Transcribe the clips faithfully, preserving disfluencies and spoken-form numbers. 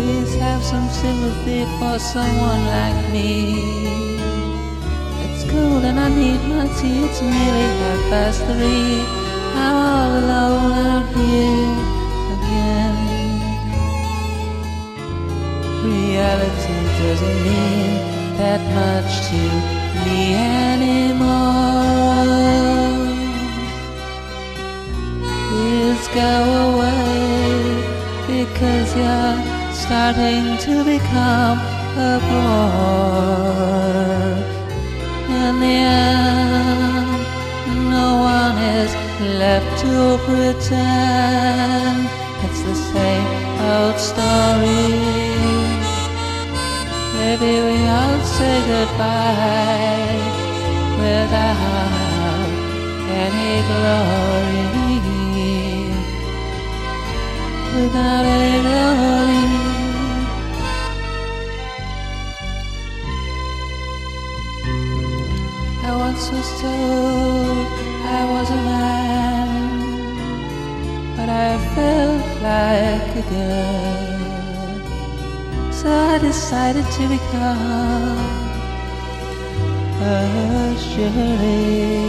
Please have some sympathy for someone like me. It's cold and I need my tea. It's nearly half past three. I'm all alone out here again. Reality doesn't mean that much to me anymore. Please go away, because you're starting to become a bore. In the end, no one is left to pretend. It's the same old story. Maybe we all say goodbye without any glory. Without any glory. I once was told I was a man, but I felt like a girl. So I decided to become a Shirley.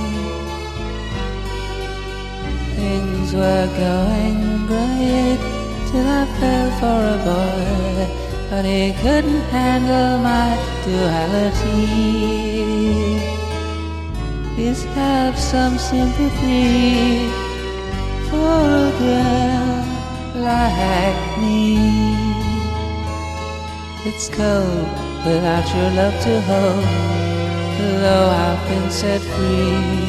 Things were going great till I fell for a boy, but he couldn't handle my duality. Please have some sympathy for a girl like me. It's cold without your love to hold, though I've been set free.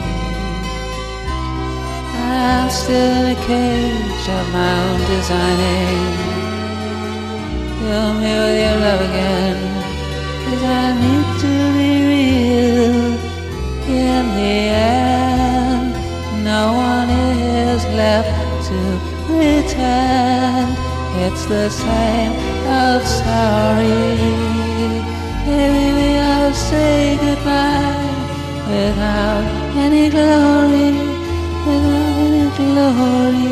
I'm still in a cage of my own designing. Fill me with your love again, 'cause I need to be real. In the end, no one is left to pretend. It's the same old story. Maybe we all say goodbye without any glory. Without any glory.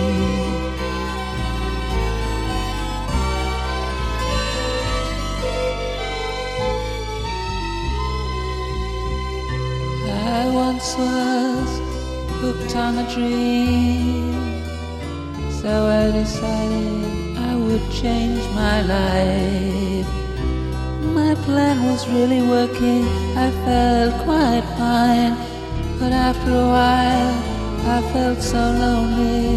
I once was hooked on a dream, so I decided I would change my life. My plan was really working, I felt quite fine, but after a while I felt so lonely.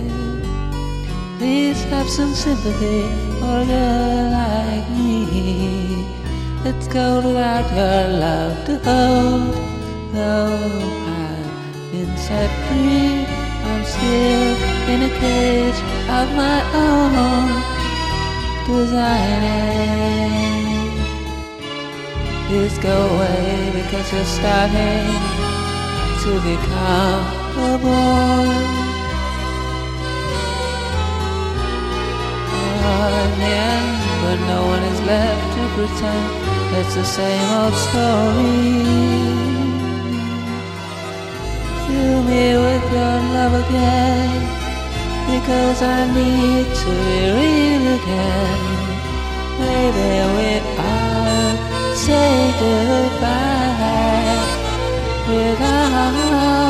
Please have some sympathy for a girl like me. Let's go without your love to hold. Though I've been set free, I'm still in a cage of my own designing. Please go away, because you're starting to become a boy. Oh, in the end, but no one is left to pretend. It's the same old story. Fill me with your love again, because I need to be real again. Maybe we all say goodbye without